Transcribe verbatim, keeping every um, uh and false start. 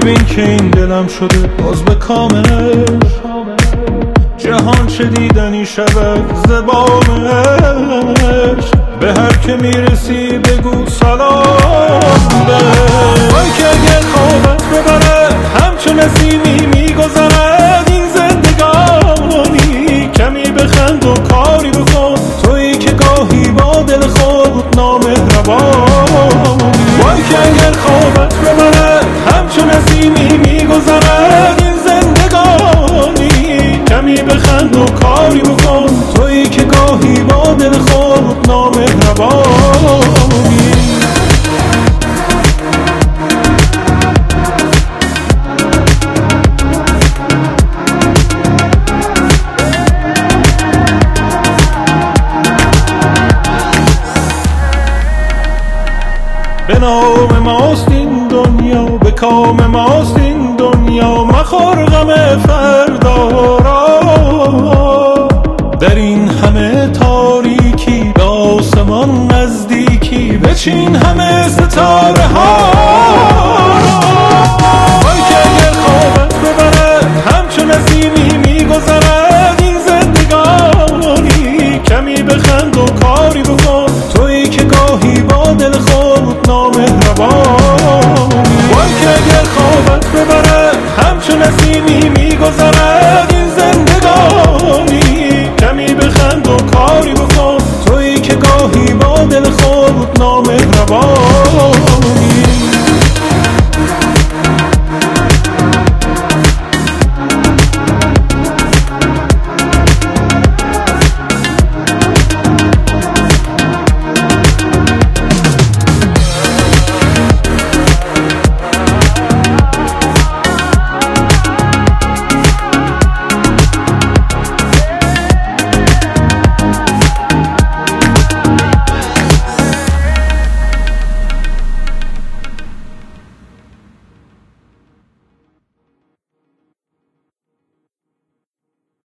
ببین که این دلم شده باز به کامش، جهان چه دیدنی شود زبانش، به هر که میرسی بگو سلام بهش. وای که اگر خوابت ببره همچون نسیمی میگذرد این زندگانی، کمی بخند و کاری بکن تویی که گاهی با دل خود نامهربانی. وای که اگر خوابت ببره همچون نسیمی میگذرد این زندگانی، کمی بخند و کاری بکن تویی که گاهی با دل خود نامهربانی. به نام ماست این دنیا، به کام ماست این دنیا، مخور غم فردا را. در این همه تاریکی به آسمان نزدیکی، بچین همه ستاره ها. وای که اگر خوابت ببره همچون نسیمی میگذرد این زندگانی، کمی بخند و کاری بکن تویی که گاهی با دل خود نامهربانی. وای که اگر خوابت ببره همچون نسیمی میگذرد این زندگانی، کمی بخند و کاری بکن تویی که گاهی با دل خود نامهربانی.